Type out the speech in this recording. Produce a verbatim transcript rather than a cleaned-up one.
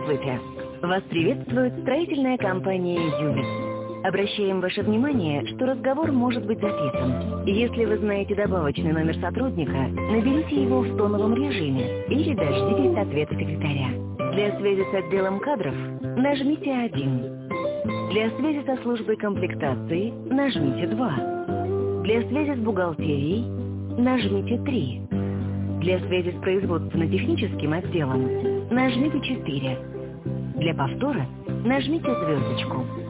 Здравствуйте! Вас приветствует строительная компания «Ювис». Обращаем ваше внимание, что разговор может быть записан. Если вы знаете добавочный номер сотрудника, наберите его в тоновом режиме или дождитесь ответа секретаря. Для связи с отделом кадров нажмите один. Для связи со службой комплектации нажмите два. Для связи с бухгалтерией нажмите три. Для связи с производственно-техническим отделом нажмите четыре. Для повтора нажмите звездочку.